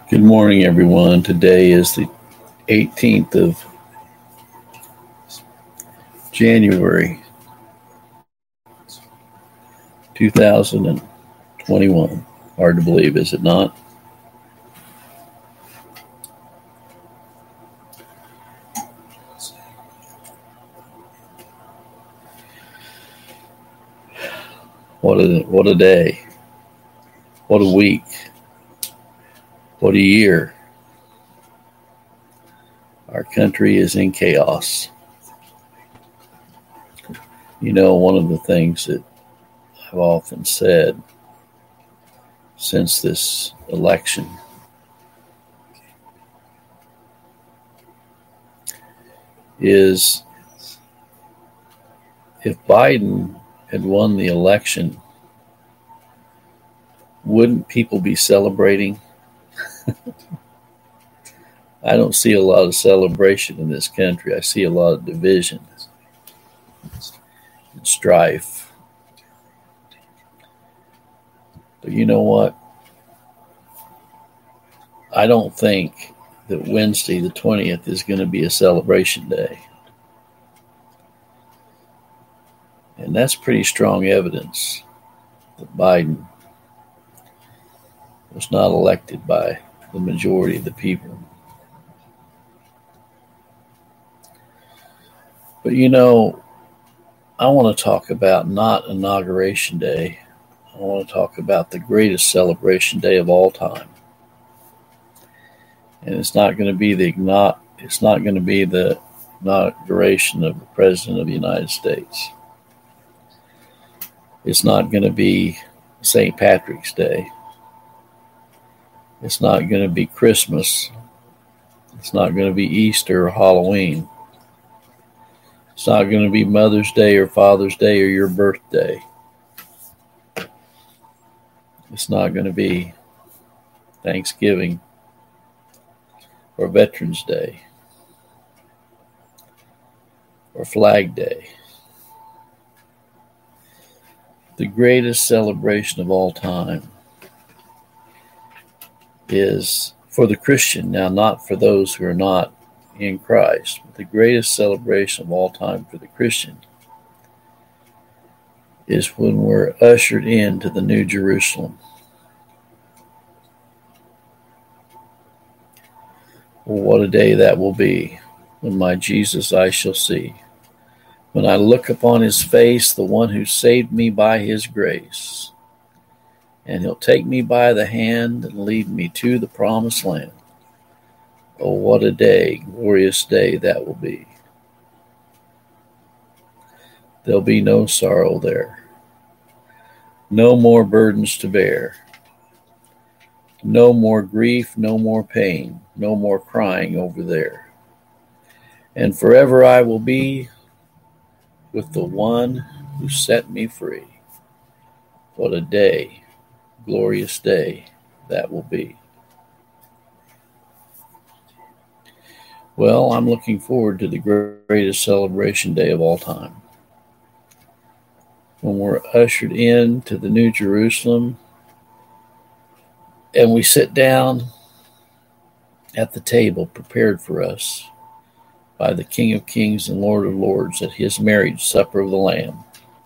Good morning, everyone. Today is the 18th of January, 2021. Hard to believe, is it not? What a day. What a week. What a year. Our country is in chaos. You know, one of the things that I've often said since this election is if Biden had won the election, wouldn't people be celebrating? I don't see a lot of celebration in this country. I see a lot of division and strife. But you know what? I don't think that Wednesday the 20th is going to be a celebration day. And that's pretty strong evidence that Biden was not elected by the majority of the people. But you know, I want to talk about not Inauguration Day. I want to talk about the greatest celebration day of all time. And it's not going to be the inauguration of the President of the United States. It's not going to be St. Patrick's Day. It's not going to be Christmas. It's not going to be Easter or Halloween. It's not going to be Mother's Day or Father's Day or your birthday. It's not going to be Thanksgiving or Veterans Day or Flag Day. The greatest celebration of all time is for the Christian, now not for those who are not in Christ, but the greatest celebration of all time for the Christian is when we're ushered into the New Jerusalem. Well, what a day that will be when my Jesus I shall see. When I look upon his face, the one who saved me by his grace, and he'll take me by the hand and lead me to the promised land. Oh, what a day, glorious day that will be. There'll be no sorrow there. No more burdens to bear. No more grief, no more pain, no more crying over there. And forever I will be with the one who set me free. What a day, glorious day that will be. Well, I'm looking forward to the greatest celebration day of all time. When we're ushered into the New Jerusalem and we sit down at the table prepared for us by the King of Kings and Lord of Lords at his marriage supper of the Lamb.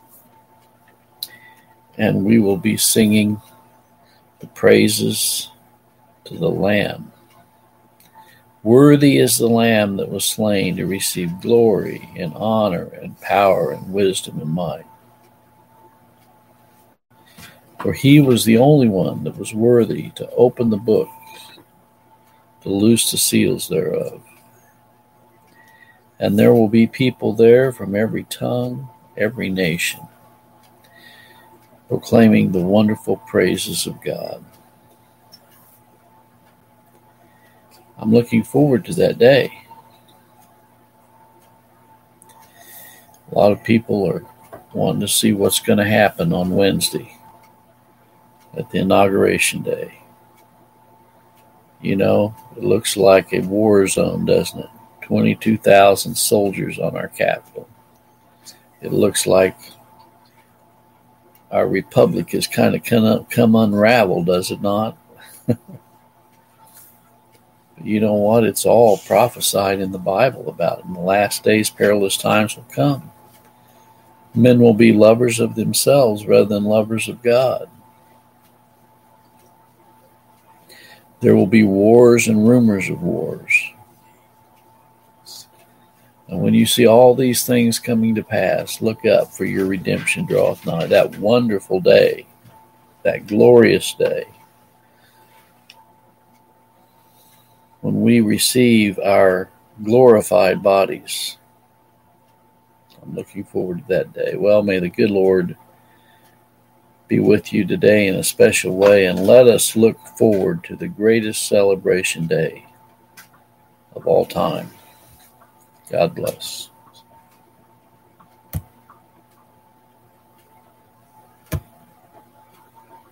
And we will be singing the praises to the Lamb. Worthy is the Lamb that was slain to receive glory and honor and power and wisdom and might. For he was the only one that was worthy to open the book, to loose the seals thereof. And there will be people there from every tongue, every nation, proclaiming the wonderful praises of God. I'm looking forward to that day. A lot of people are wanting to see what's going to happen on Wednesday at the Inauguration Day. You know, it looks like a war zone, doesn't it? 22,000 soldiers on our Capitol. It looks like our republic has kind of come unraveled, does it not? You know what? It's all prophesied in the Bible about it. In the last days, perilous times will come. Men will be lovers of themselves rather than lovers of God. There will be wars and rumors of wars. And when you see all these things coming to pass, look up, for your redemption draweth nigh. That wonderful day, that glorious day, when we receive our glorified bodies. I'm looking forward to that day. Well, may the good Lord be with you today in a special way, and let us look forward to the greatest celebration day of all time. God bless.